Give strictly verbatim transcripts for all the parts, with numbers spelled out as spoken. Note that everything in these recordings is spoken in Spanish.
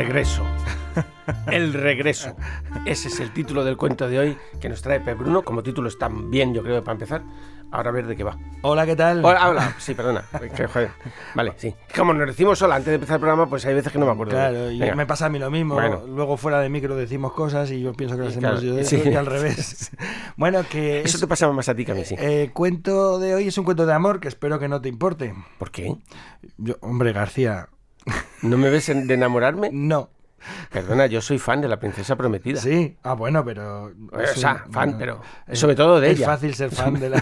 regreso. El regreso. Ese es el título del cuento de hoy que nos trae Pep Bruno. Como título está bien, yo creo, para empezar. Ahora a ver de qué va. Hola, ¿qué tal? Hola, hola. Sí, perdona. Joder. Vale, sí. Como nos decimos hola antes de empezar el programa, pues hay veces que no me acuerdo. Claro, y me pasa a mí lo mismo. Bueno. Luego fuera de micro decimos cosas y yo pienso que las Claro, hemos yo sí. y al revés. Bueno, que Eso es, te pasa más a ti que a mí, sí. El eh, cuento de hoy es un cuento de amor que espero que no te importe. ¿Por qué? Yo, hombre, García. ¿No me ves en- de enamorarme? No. Perdona, yo soy fan de la princesa prometida. Sí. Ah, bueno, pero... O sea, un- fan, no, pero es- sobre todo de es ella. Es fácil ser fan de la...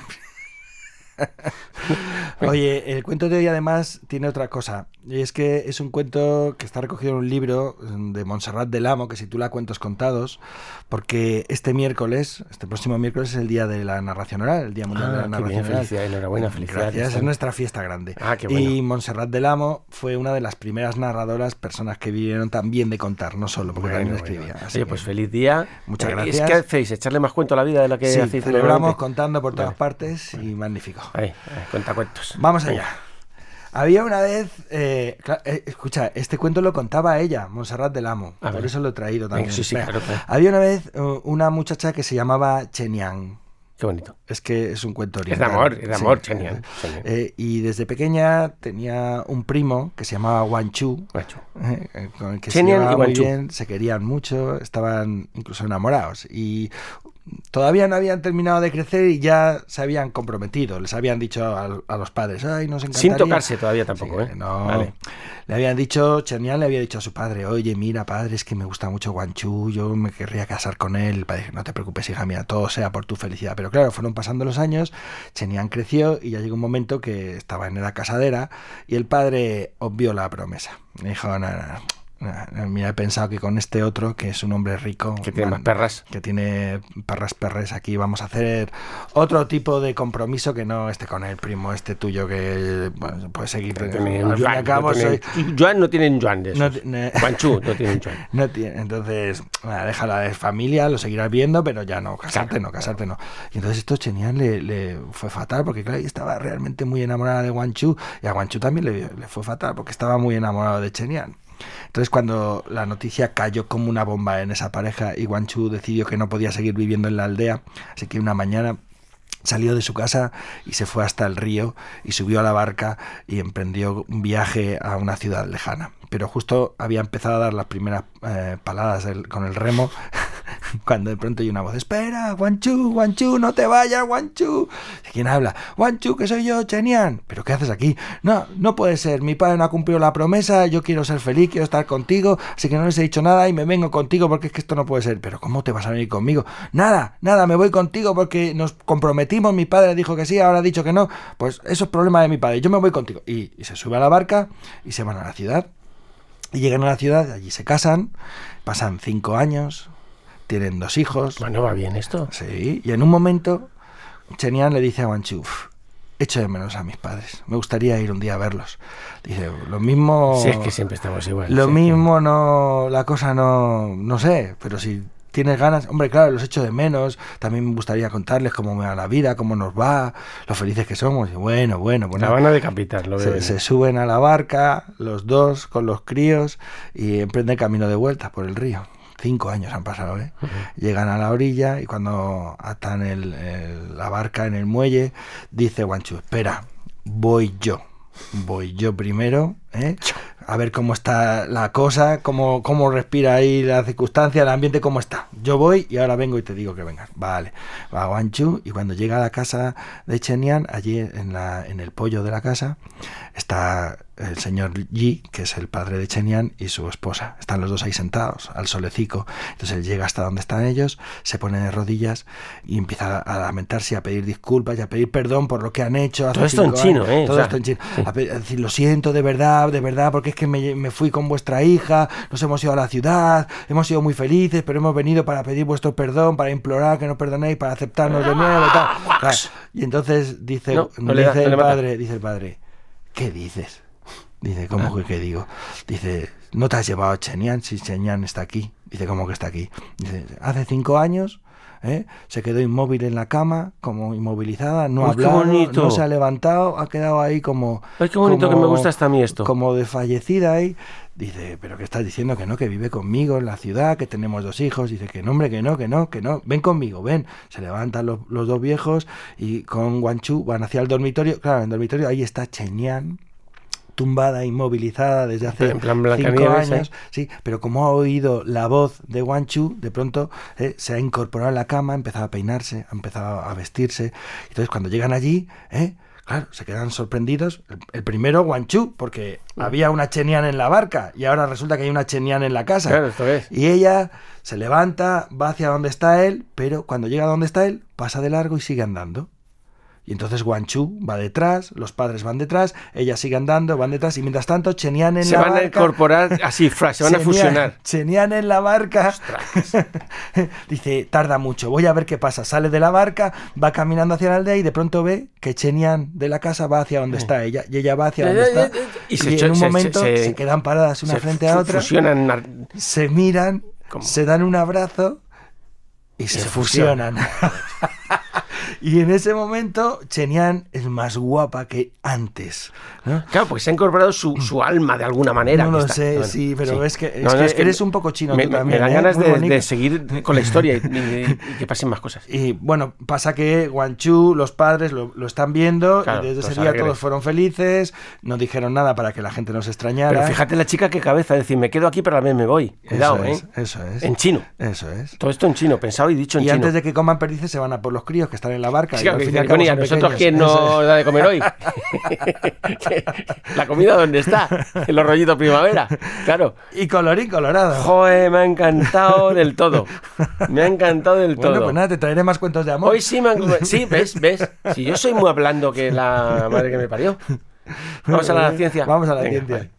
Oye, el cuento de hoy además tiene otra cosa, y es que es un cuento que está recogido en un libro de Montserrat del Amo que se titula Cuentos contados, porque este miércoles, este próximo miércoles es el día de la narración oral, el Día Mundial Ah, de la qué Narración bien, Oral. felicidades, enhorabuena, felicidades. Gracias, es nuestra fiesta grande. Ah, qué bueno. Y Montserrat del Amo fue una de las primeras narradoras, personas que vinieron también de contar, no solo, porque Bueno, también bueno. escribía. Así Oye, que pues feliz día. muchas Eh, gracias. ¿Qué hacéis? ¿Echarle más cuento a la vida de la que sí, hacéis? celebramos normalmente? contando por todas Vale. partes y magnífico. Ahí, ahí, cuenta cuentos. Vamos allá. Había una vez, eh, cla- eh, escucha, este cuento lo contaba ella, Montserrat del Amo, A por ver. eso lo he traído también. Venga, sí, sí, Venga. claro, claro. Había una vez uh, una muchacha que se llamaba Chenian. Qué bonito. Es que es un cuento Es de oriental. amor, es de amor, Sí. Chenian. Chenian. Eh, y desde pequeña tenía un primo que se llamaba Guanchu, Macho. eh, eh, con el que Chenian se y llevaba muy Guanchu. bien, se querían mucho, estaban incluso enamorados y todavía no habían terminado de crecer y ya se habían comprometido, les habían dicho a, a los padres, ay, nos encantaría. Sin tocarse todavía tampoco, Sí, ¿eh? No, Vale. le habían dicho, Chenian le había dicho a su padre, oye, mira, padre, es que me gusta mucho Guanchu, yo me querría casar con él. El padre dijo, no te preocupes, hija mía, todo sea por tu felicidad. Pero claro, fueron pasando los años, Chenian creció y ya llegó un momento que estaba en edad casadera y el padre obvió la promesa. Me dijo, no, no, no. Mira, he pensado que con este otro, que es un hombre rico, Que tiene más perras. que tiene perras perres, aquí vamos a hacer otro tipo de compromiso que no esté con el primo este tuyo que bueno, puede seguir. No Al tienen fin y al yuan, cabo no tienen- soy- yuan no tienen yuan de No esos. ti- ne- Guanchu no tienen yuan. no tiene, entonces, nada, déjala de familia, lo seguirás viendo, pero ya no, casarte Claro, no, casarte no. Y entonces esto Chenian le, le fue fatal, porque claro, ella estaba realmente muy enamorada de Guanchu, y a Guanchu también le, le fue fatal, porque estaba muy enamorado de Chenian. Entonces cuando la noticia cayó como una bomba en esa pareja y Guanchu decidió que no podía seguir viviendo en la aldea, así que una mañana salió de su casa y se fue hasta el río y subió a la barca y emprendió un viaje a una ciudad lejana. Pero justo había empezado a dar las primeras eh, paladas del- con el remo cuando de pronto hay una voz, espera, Guanchu, Guanchu, no te vayas, Guanchu. ¿Quién habla? Guanchu, que soy yo, Chenian. ¿Pero qué haces aquí? No, no puede ser, mi padre no ha cumplido la promesa, yo quiero ser feliz, quiero estar contigo, así que no les he dicho nada y me vengo contigo porque es que esto no puede ser. ¿Pero cómo te vas a venir conmigo? Nada, nada, me voy contigo porque nos comprometimos, mi padre dijo que sí, ahora ha dicho que no. Pues eso es problema de mi padre, yo me voy contigo. Y, y se sube a la barca y se van a la ciudad. Y llegan a la ciudad, allí se casan, pasan cinco años, tienen dos hijos. Bueno, va bien esto. Sí, y en un momento Chenian le dice a Guanchu, "Uf, echo de menos a mis padres, me gustaría ir un día a verlos". Dice, lo mismo... Si es que siempre estamos igual. Lo sí. mismo no, la cosa no, no sé, pero si tienes ganas, hombre, claro, los echo de menos, también me gustaría contarles cómo me va la vida, cómo nos va, lo felices que somos, y bueno, bueno, bueno. La van a decapitar, lo veo. Se, bien. se suben a la barca, los dos, con los críos, y emprenden camino de vuelta por el río. Cinco años han pasado, ¿eh? Ujú. Llegan a la orilla y cuando atan el, el- la barca en el muelle, dice Guanchu, espera, voy yo. Voy yo primero, ¿eh? A ver cómo está la cosa, cómo, cómo respira ahí la circunstancia, el ambiente, cómo está. Yo voy y ahora vengo y te digo que vengas. Vale, va Guanchu y cuando llega a la casa de Chenian, allí en, la, en el pollo de la casa, está el señor Yi, que es el padre de Chenian, y su esposa. Están los dos ahí sentados, al solecico. Entonces él llega hasta donde están ellos, se pone de rodillas y empieza a lamentarse, a pedir disculpas y a pedir perdón por lo que han hecho. Hace Todo esto en cinco chino, años. ¿eh? Todo O sea, esto en chino. sí. A, pe- a decir, lo siento de verdad, de verdad, porque es que me, me fui con vuestra hija, nos hemos ido a la ciudad, hemos sido muy felices, pero hemos venido para pedir vuestro perdón, para implorar que nos perdonéis, para aceptarnos de nuevo y tal. Claro. Y entonces dice, No, no le da, dice no le el mata. padre, dice el padre, ¿qué dices? Dice, ¿cómo que qué digo? Dice, ¿no te has llevado a Chenian? Si Chenian está aquí. Dice, ¿cómo que está aquí? Dice, hace cinco años ¿eh? Se quedó inmóvil en la cama, como inmovilizada, no ha Uy, qué hablado, bonito. no se ha levantado, ha quedado ahí como... Ay, qué bonito, como- que me gusta hasta a mí esto. Como desfallecida ahí. Dice, ¿pero qué estás diciendo? Que no, que vive conmigo en la ciudad, que tenemos dos hijos. Dice, que no, hombre, que no, que no, que no. Ven conmigo, ven. Se levantan los, los dos viejos y con Guangchu van hacia el dormitorio. Claro, en el dormitorio ahí está Chen Yan, tumbada, inmovilizada desde hace En plan cinco Blancanieves, años. ¿eh? Sí, pero como ha oído la voz de Guangchu, de pronto eh, se ha incorporado en la cama, ha empezado a peinarse, ha empezado a vestirse. Entonces, cuando llegan allí, ¿eh? Claro, se quedan sorprendidos. El, el primero, Guangchu, porque Mm. había una Chen Yan en la barca y ahora resulta que hay una Chen Yan en la casa. Claro, esto es. Y ella se levanta, va hacia donde está él, pero cuando llega a donde está él, pasa de largo y sigue andando. Y entonces Guangchu va detrás, los padres van detrás, ella sigue andando, van detrás, y mientras tanto Chen Yan en Se la van barca... a incorporar así, flash, se van a Chen Yan- fusionar. Chen Yan en la barca... Dice, tarda mucho, voy a ver qué pasa. Sale de la barca, va caminando hacia la aldea y de pronto ve que Chen Yan de la casa va hacia donde está ella, y ella va hacia donde está. Y Y, se en cho- un se- momento se, se- se- quedan paradas una se frente a fu- otra, Fusionan. ar- se miran, ¿Cómo? se dan un abrazo y se, se fusionan. Y en ese momento Chen Yan es más guapa que antes, ¿no? Claro, porque se ha incorporado su, su alma de alguna manera. No que lo está- sé, bueno, sí, pero es que, es No, no, que es que eres un poco chino me, tú me- también, me dan ¿eh? ganas Muy de, bonito. de seguir con la historia y, y- y que pasen más cosas. Y bueno, pasa que Guangchu, los padres lo, lo están viendo, Claro, y desde ese los día alegres. todos fueron felices, no dijeron nada para que la gente no se extrañara. Pero fíjate la chica qué cabeza, es decir, me quedo aquí pero a la vez me voy. Cuidado, eso ¿eh? es, eso es. En chino. Eso es. Todo esto en chino, pensado y dicho en Y chino. antes de que coman perdices se van a por los críos que están en la barca. Sí, y claro, al que fin y al dicen, cabo bueno, ¿y a son nosotros pequeños. quién Eso nos es. da de comer hoy? ¿La comida dónde está? En los rollitos primavera. Claro. Y colorín colorado. Joder, me ha encantado del todo. Me ha encantado del Bueno, todo. pues nada, te traeré más cuentos de amor. Hoy sí me han... Sí, ves, ves. Si yo soy muy hablando que la madre que me parió. Vamos a la ciencia. Vamos a la Venga, ciencia. vale.